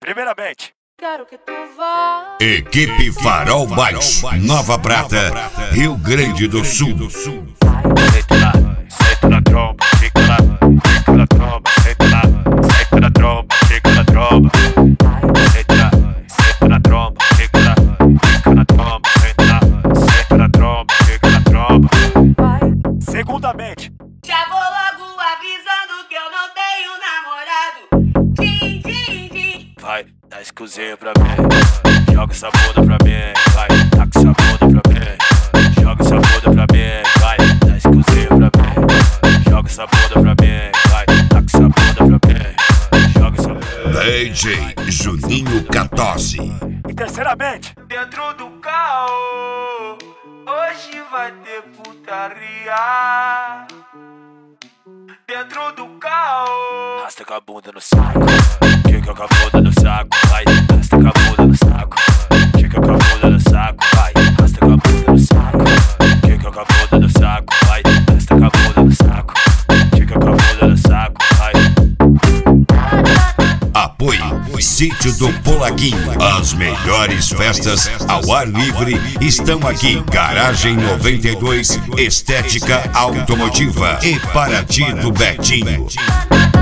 Primeiramente, quero que tu vá. Equipe Farol Baixo, Nova Prata, Rio Grande do Sul. senta na tromba, fica na tromba, senta na tromba, fica na tromba. Senta na tromba, fica na tromba, senta na tromba, fica na tromba. Segundamente, Já vou logo avisando que eu não tenho namorado. Din, din, din. vai, dá esse cozinho pra mim, joga essa bunda pra mim, vai, taca essa bunda pra mim, joga essa bunda pra mim, vai, dá esse cozinho pra mim, joga essa bunda pra mim, vai, taca essa bunda pra mim, joga essa bunda. DJ Juninho 14. E terceiramente, Dentro do carro, hoje vai ter putaria. Dentro do carro, arrasta com a bunda no saco, fica com a bunda no saco, vai, arrasta com a bunda no saco, fica com a bunda no saco, vai, arrasta com a bunda no saco, fica com a bunda no saco, vai, arrasta com a bunda no saco, fica com a bunda no saco, vai. Apoio Sítio do Polaguinho. As melhores festas ao ar livre estão aqui. Garagem 92, Estética Automotiva e Paraty do Betinho.